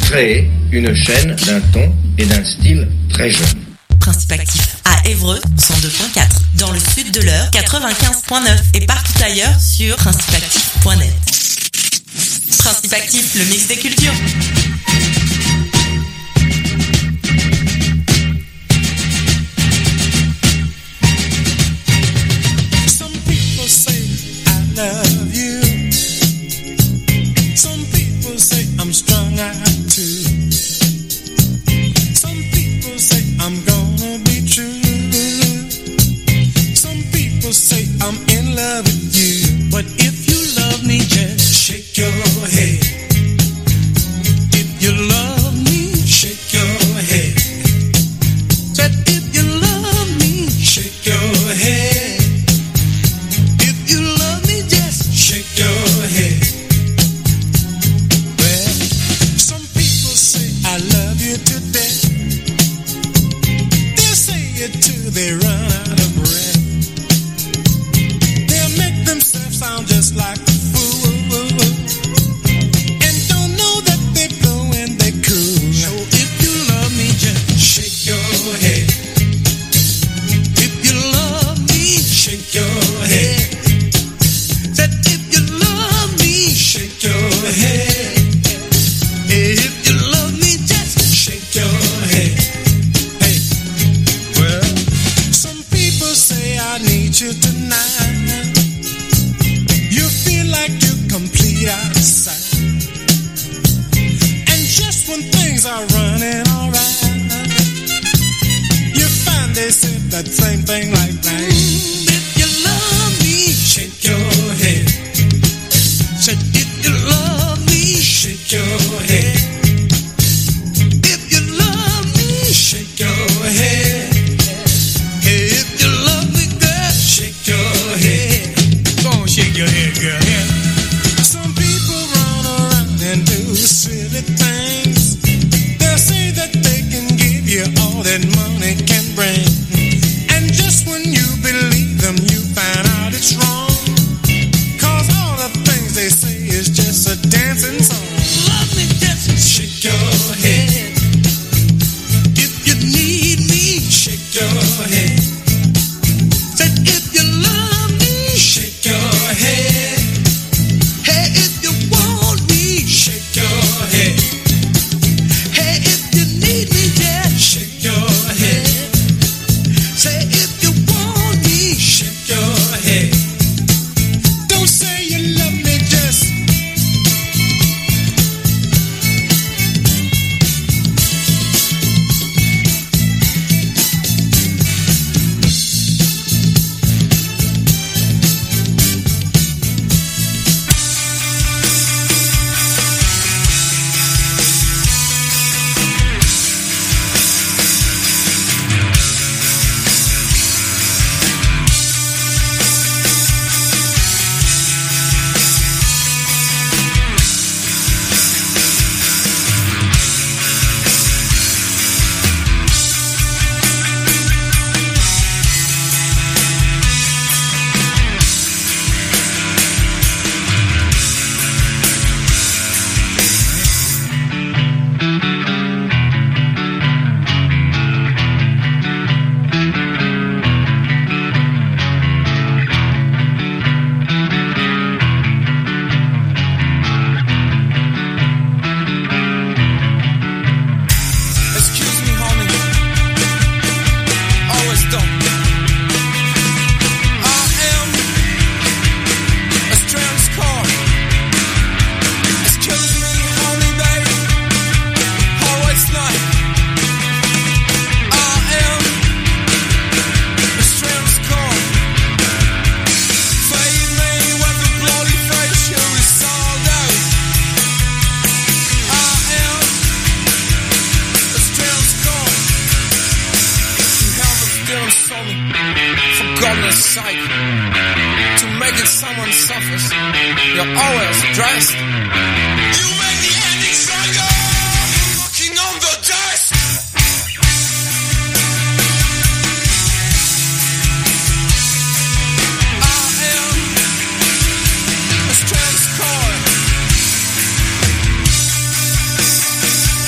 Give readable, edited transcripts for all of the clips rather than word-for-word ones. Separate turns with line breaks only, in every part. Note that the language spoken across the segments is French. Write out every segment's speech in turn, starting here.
créer une chaîne d'un ton et d'un style très jeune.
Principe Actif à Évreux, 102.4, dans le sud de l'Eure, 95.9 et partout ailleurs sur principeactif.net. Principe Actif, le mix des cultures.
Some people say I love you. Some people say I'm strung out too. Some people say I'm gonna be true. Some people say I'm in love with you. But if you love me, just shake your head. If you love me, shake your head. Said if you love me, shake your head. If you love me, just shake your head. Well, some people say I love you to death. They'll say it till they run out of breath. They'll make themselves sound just like a fool, and don't know that they blow and they cool. So if you love me, just shake your head. If you love me, shake your head. Said if you love me, shake your head. If you love me, just shake your head. Hey, well, some people say I need you tonight. You feel like you're complete outside. And just when things are running alright, you find they said that same thing like that. If you love me, shake your head. Said if you love me, shake your head. If you love me, shake your head. Hey, if you love me, girl, shake your head. Go on, shake your head, girl. Yeah. Some people run around and do silly things. They'll say that they can give you all that money can bring. And just when you believe them, you find out it's wrong. 'Cause all the things they say is just a dancing song. Love me, just shake your head. If you need me, shake your head. Said if you love me, shake your head. Hey, if you want me, shake your head. Hey, if you need me, just shake your head. Say if you want me, shake your head. Don't say you love me, just excuse me, homie. Always don't. I am a strange car. Excuse me, homie, baby. Always not. I am a strange car. Fade me with a bloody face, you is all day. I am a strange car. You haven't still sold me, for goodness sake. To make it someone suffers, you're always dressed. You make the ending stronger, knocking on the desk. I am a strange car.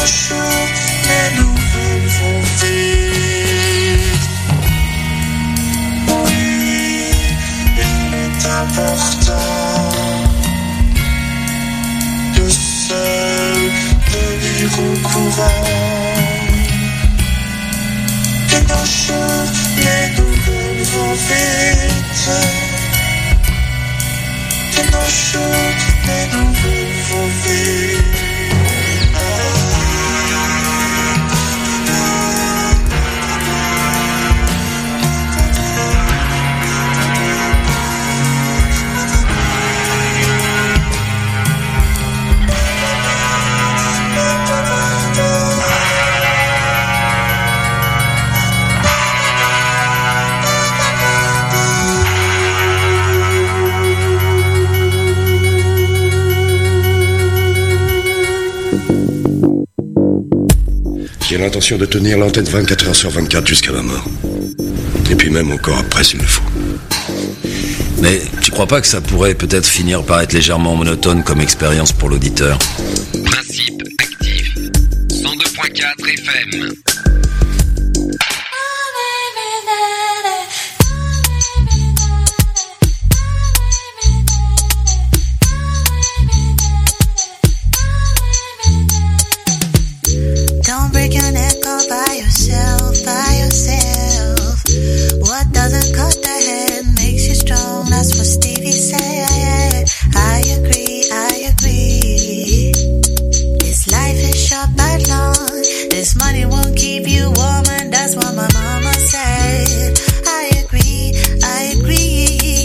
nos jours, les nouvelles vont vite. Oui, il est important de seul tenir au courant. De nos jours, les nouvelles vont vite. De nos jours, les nouvelles vont vite.
J'ai l'intention de tenir l'antenne 24 heures sur 24 jusqu'à ma mort. Et puis même encore après s'il le faut.
Mais tu crois pas que ça pourrait peut-être finir par être légèrement monotone comme expérience pour l'auditeur?
Principe actif. 102.4 FM.
Don't break your neck all by yourself, by yourself. What doesn't cut the head makes you strong, that's what Stevie said. I agree, I agree. This life is short but long. This money won't keep you warm, and that's what my mama said. I agree, I agree.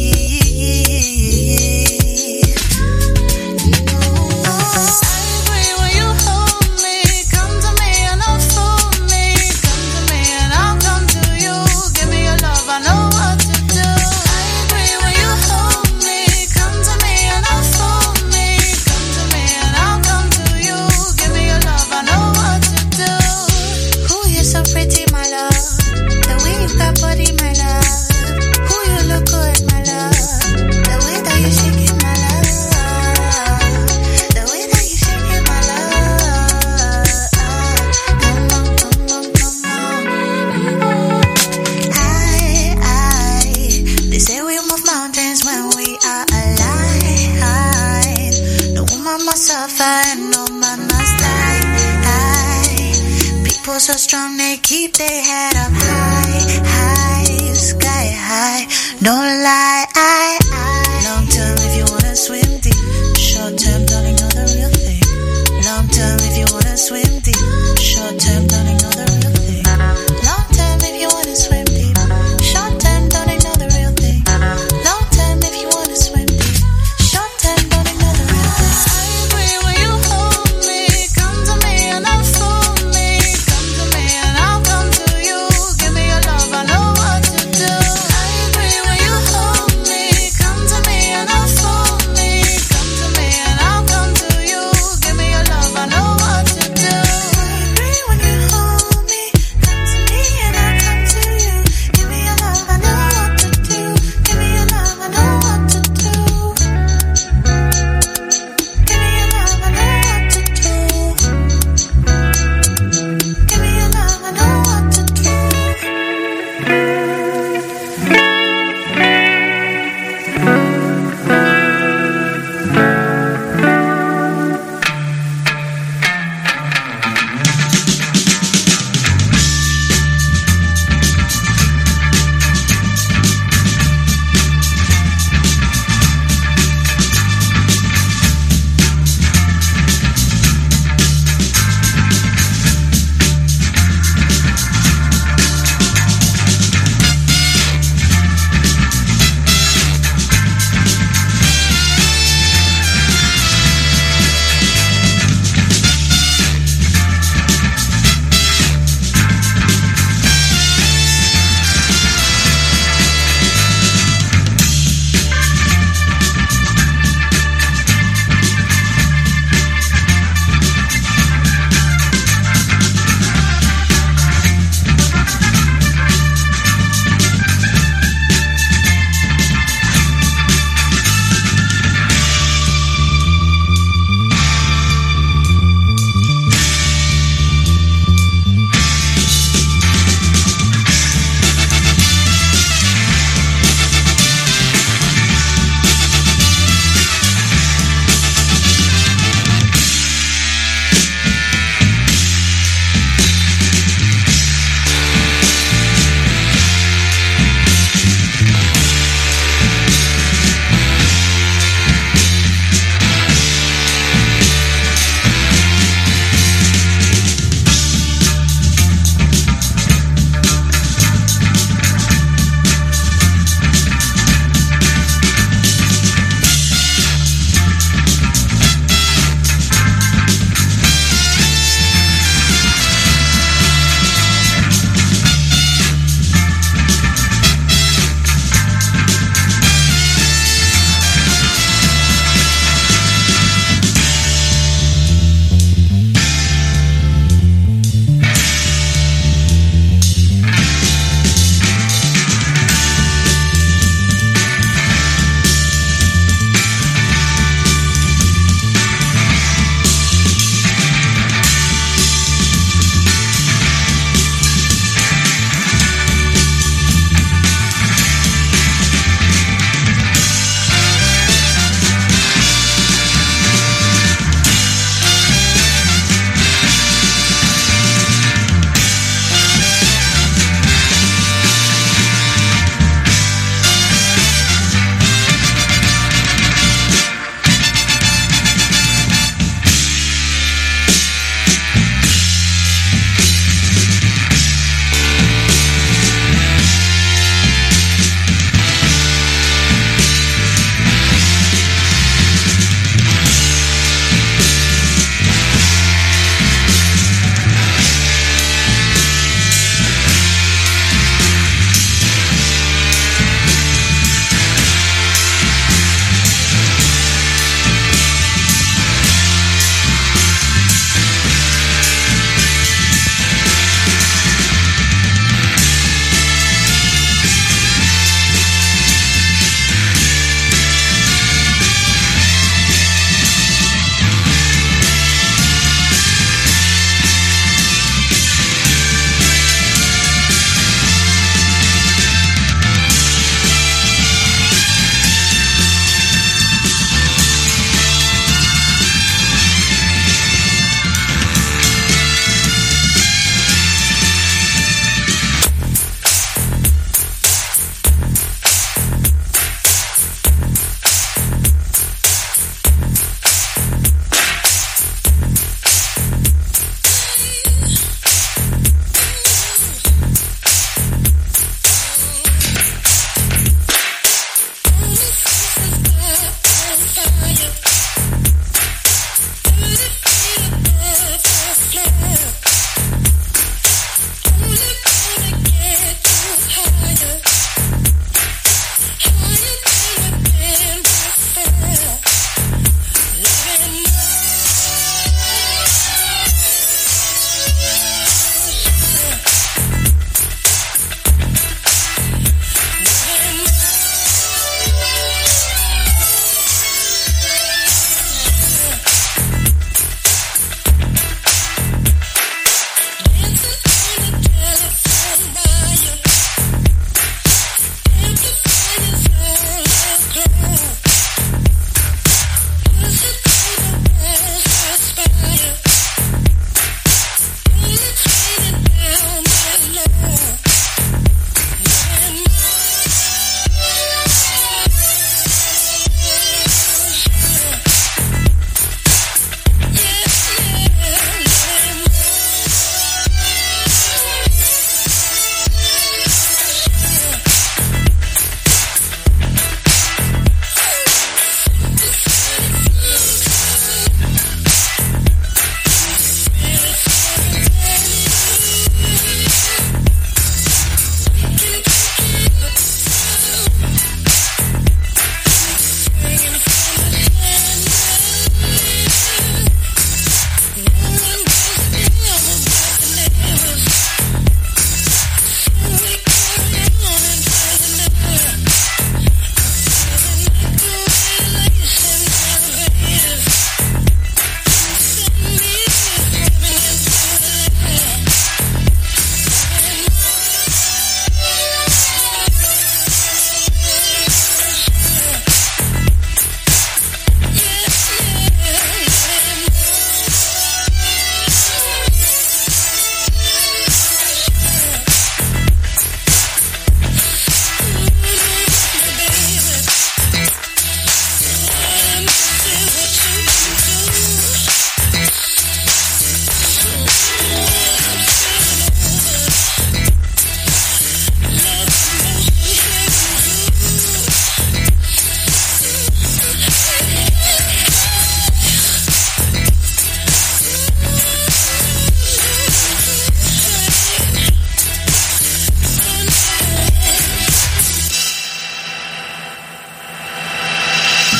So strong they keep their head up high, high, sky high. Don't lie, long term if you wanna swim deep. Short term, darling, know the real thing. Long term if you wanna swim deep. Short term, darling, know the real thing. Long term if you wanna swim deep. Short term, darling, know the real thing. Long term if you wanna swim deep. Short term, darling, know the real thing. I agree when you hold me. Come to me and I'll fool me. And I'll come to you. Give me your love, I know what to do. I agree when you hold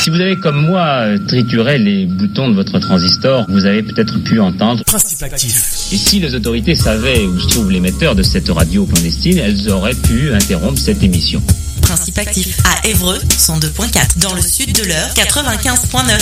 Si vous avez comme moi trituré les boutons de votre transistor, vous avez peut-être pu entendre
Principe Actif.
Et si les autorités savaient où se trouve l'émetteur de cette radio clandestine, elles auraient pu interrompre cette émission.
Principe Actif à Évreux 102.4, dans le sud de l'Eure 95.9.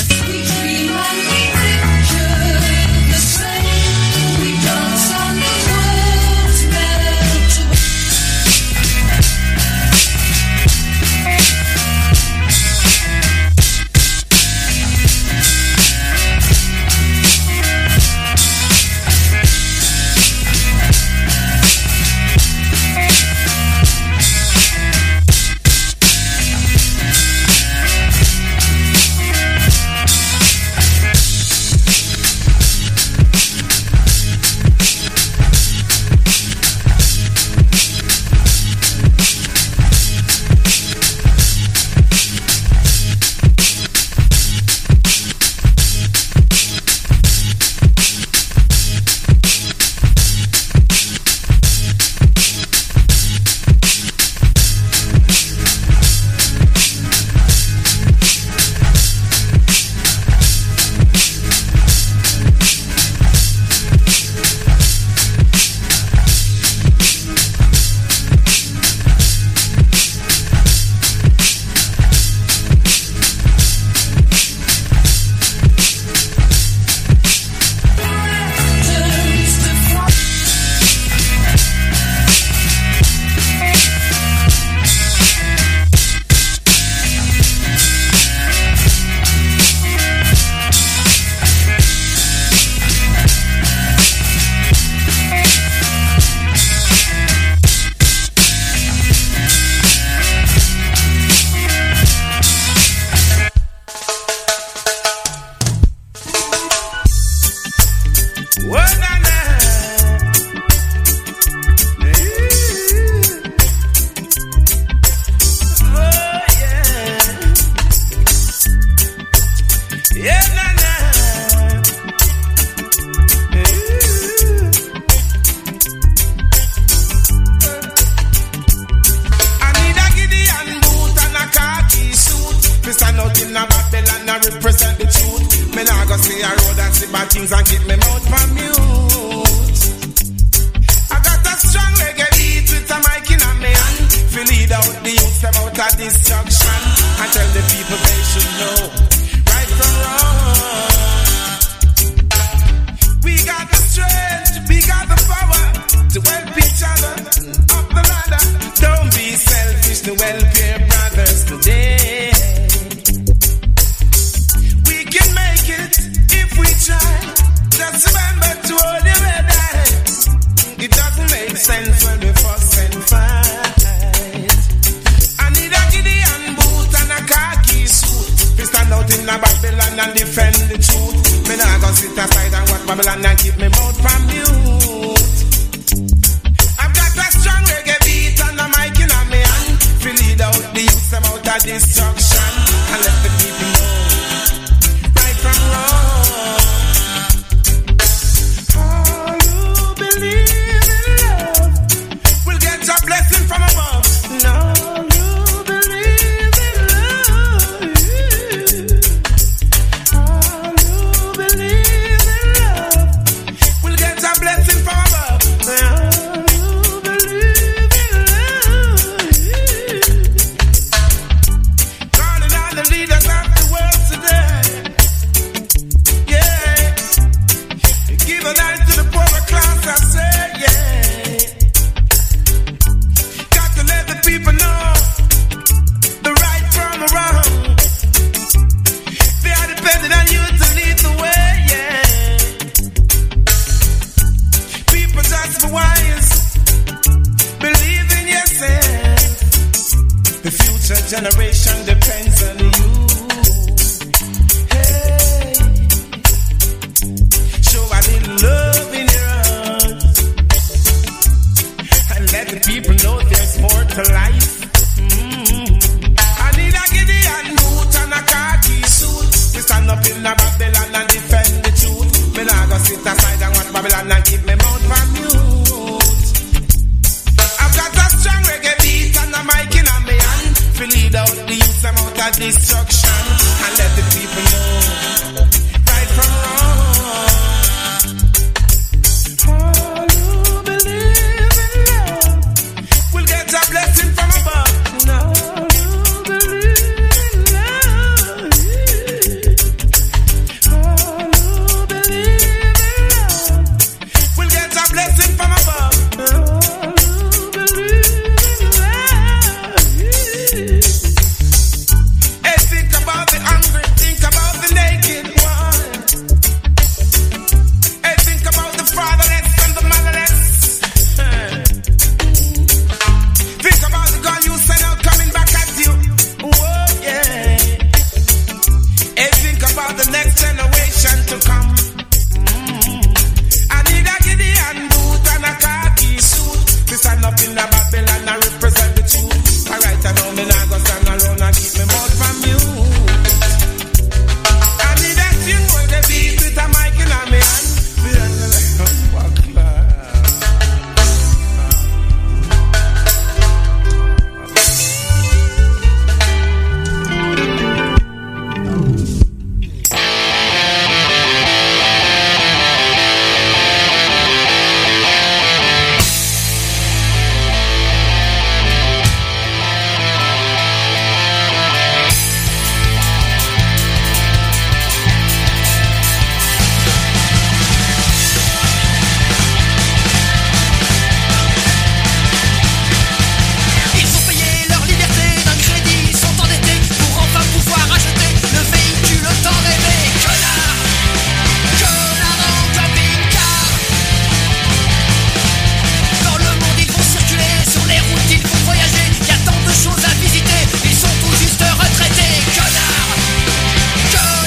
Feel lead out the youth, I'm out of destruction. And let the people know right from wrong.